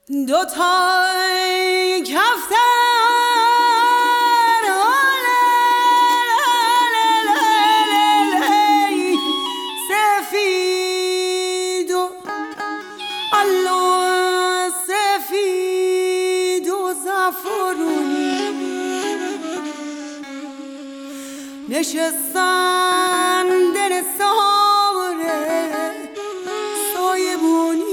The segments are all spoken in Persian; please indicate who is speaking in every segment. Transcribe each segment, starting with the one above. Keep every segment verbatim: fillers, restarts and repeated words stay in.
Speaker 1: دو تا کفتر سفید و الله سفید و زعفرونی نشستن در ساره سایبونی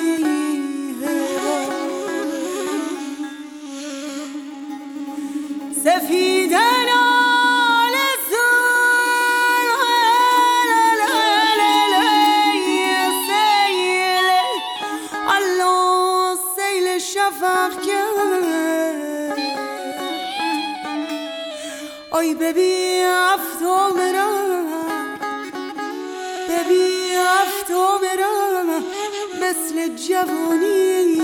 Speaker 1: سفیدن آل زور سیل الله سیل شفق کرد آی ببی افتو مرم ببی افتو مرم مثل جوانی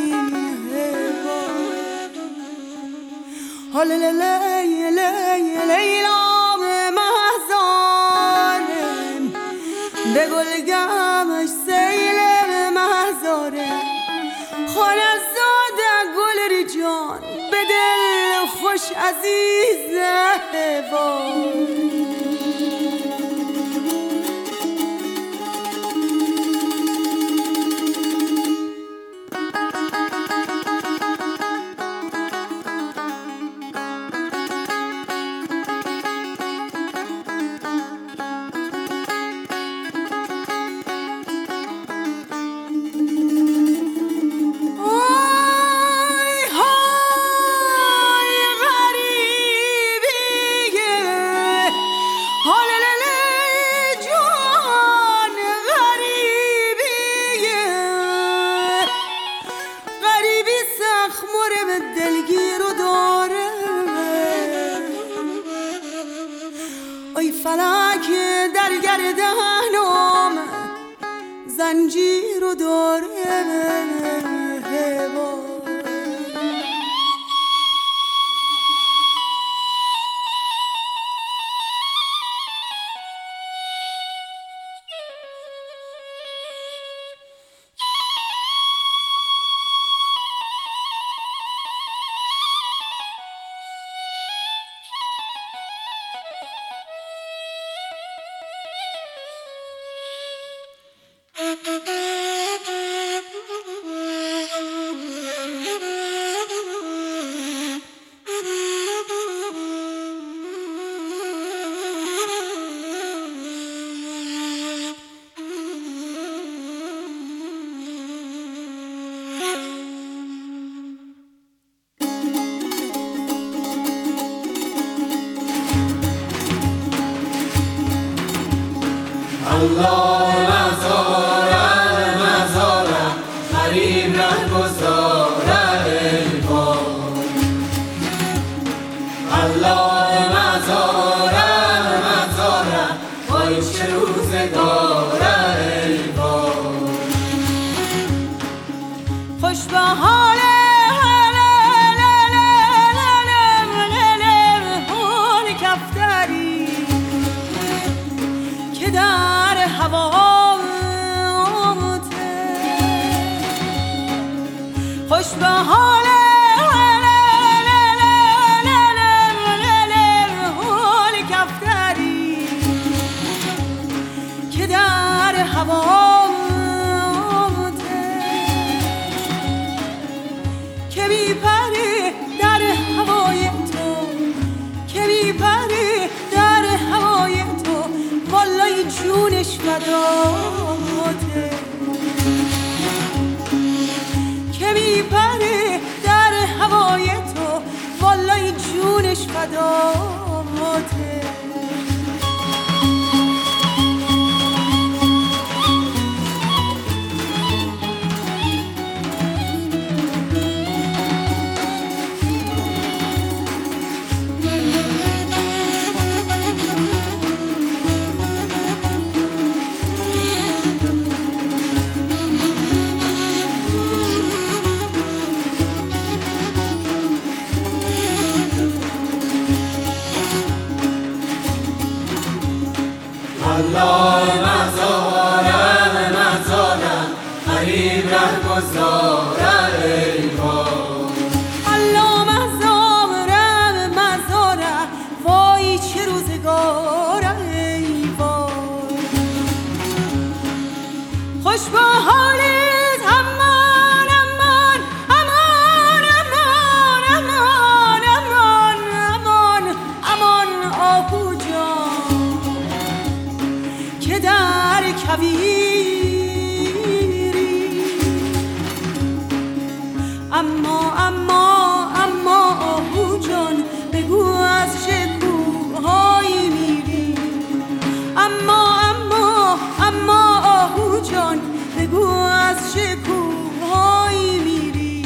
Speaker 1: حالا لی لی لیلا محزارم به گلگمش سیل محزارم خانه زاده گل ریجان به دل خوش عزیزه فلک در گردنم زنجیر و داره
Speaker 2: الله مزارم مزارم غریب ره گذارم ای وای الله مزارم مزارم وای چه روزگارم ای وای
Speaker 1: خوش به حال کفتری که در هوامته خوش به حال کفتری که در هوامته که میپره در هوای تو که میپره در هوای تو والله جونش فداته که میپره در هوای تو والله جونش فداته
Speaker 2: الله مزارم مزارم غریب ره گذارم
Speaker 1: شکوهایی میری.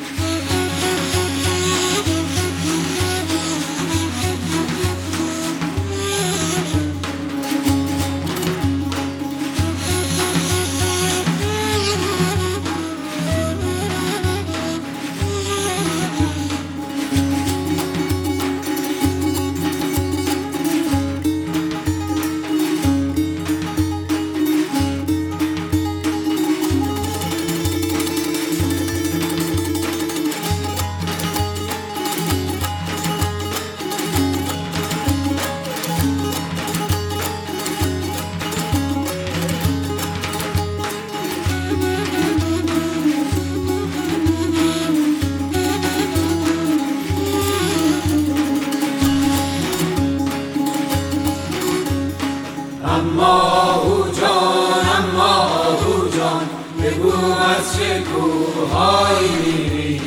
Speaker 2: اما او جان اما او جان بگو از چه کوه‌هایی میری.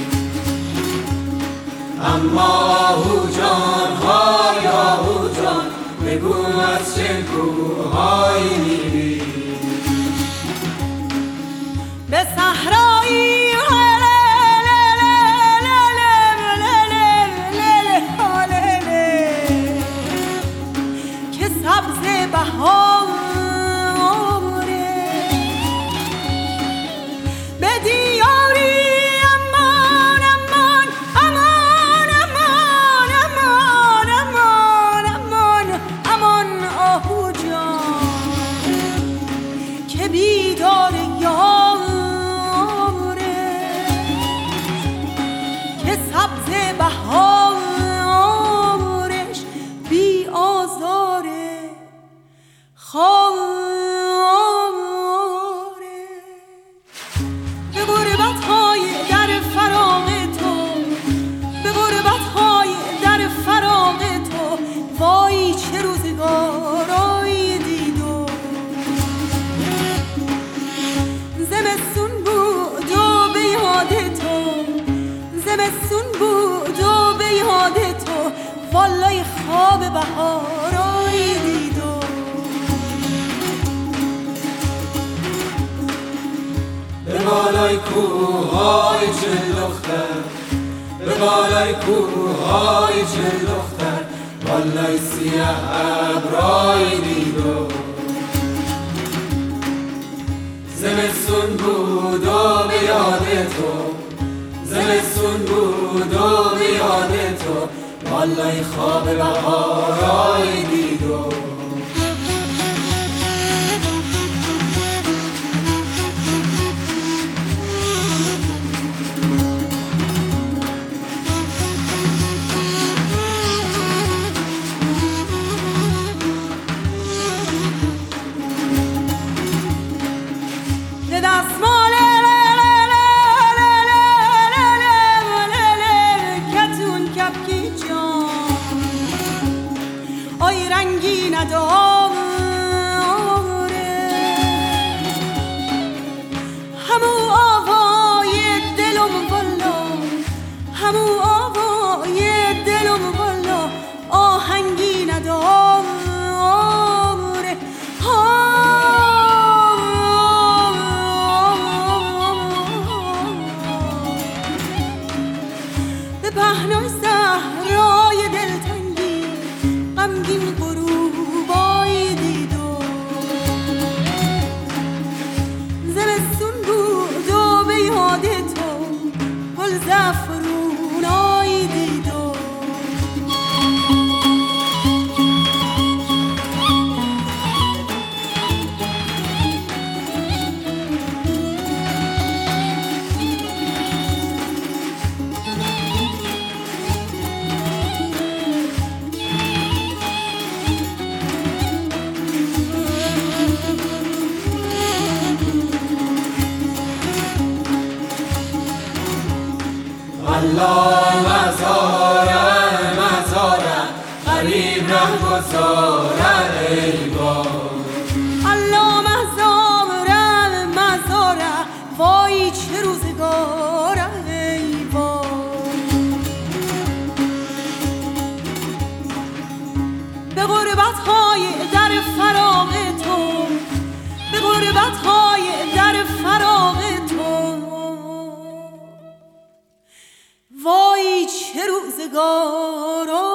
Speaker 2: اما او جان های او جان بگو از چه کوه‌هایی میری.
Speaker 1: به صحرایی که سبز بهاره، به دیاری امان امان امان امان امان امان امان امان آهو جان که بیدار یاره، که سبز بهارش بی آزاره خاره. به غربت های در فراق تو، به غربت های در فراق تو، وای چه روزگارایی دیدو. زمستون بود و به یاد تو، زمستون بود و به یاد تو، والای خواب بهارایی دیدو.
Speaker 2: به بالای کوه‌های چه دختر، به بالای کوه‌های چه دختر، والای سیاه ابرایی دیدو. زمستون بود و به یاد تو، زمستون بود و به یاد تو، والای خواب بهارایی دیدو.
Speaker 1: دستمال کتون کپکی جان، آی رنگی نداره، همو آوای دلم والا، همو آوای دلم والا، آهنگی نداره. پهنای صحرای دلتنگی غمگین غروبایی دیدو. زمستون بود و به یاد تو، گل زعفرونایی دیدو.
Speaker 2: الله مزاره مزاره غریب ره گذاره ای باد.
Speaker 1: الله مزاره مزاره وای چه روزگاره ای باد. به غربت های در فراق تو، به غربت های در فراق روزگارا